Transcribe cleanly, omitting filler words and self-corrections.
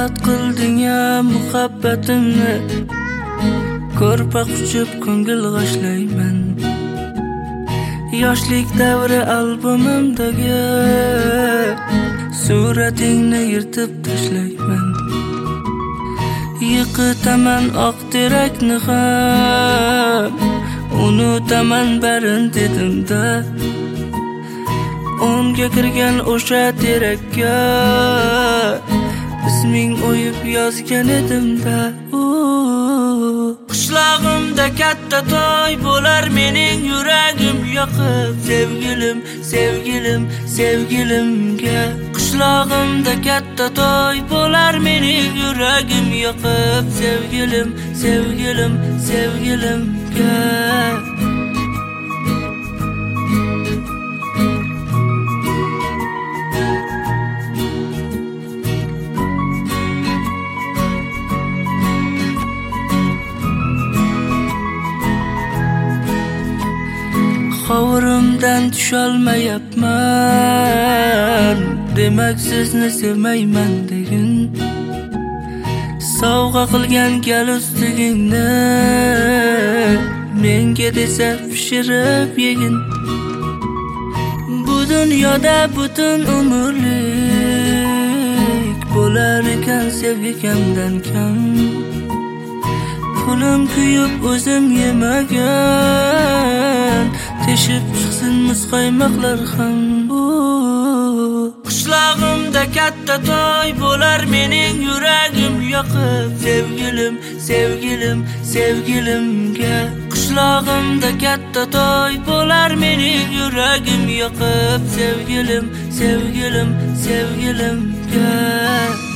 Xiyonat qilding ya muhabbatimni, ko'rpa quchib ko'ngil g'ashlayman. Yoshlik davri albomimdagi suratingni yirtib tashlayman. Yiqitaman oq terakni ham, unutaman barin dedimda. O'nga kirgan o'sha terakka isming o'yib yozgan edimda. Qishlog'imda katta to'y bo'lar mening yuragim yoqib, sevgilim, sevgilim, sevgilimga. Qishlog'imda katta to'y bo'lar mening yuragim yoqib, sevgilim, sevgilim, sevgilimga. Qovurimdan tusholmayapman, demak sizni sevmayman degin. Sovg'a qilgan gal ustigingni menga desa pishirib yegin. Bu dunyoda butun umrlik bo'lar ekan sevgi kamdan kam. Pulim kuyib o'zim yemagan, teshib chiqsin muzqaymoqlar ham. Qishlog'imda katta to'y bo'lar mening yuragim yoqib, sevgilim, sevgilim, sevgilimga. Qishlog'imda katta to'y bo'lar mening yuragim yoqib, sevgilim, sevgilim, sevgilimga.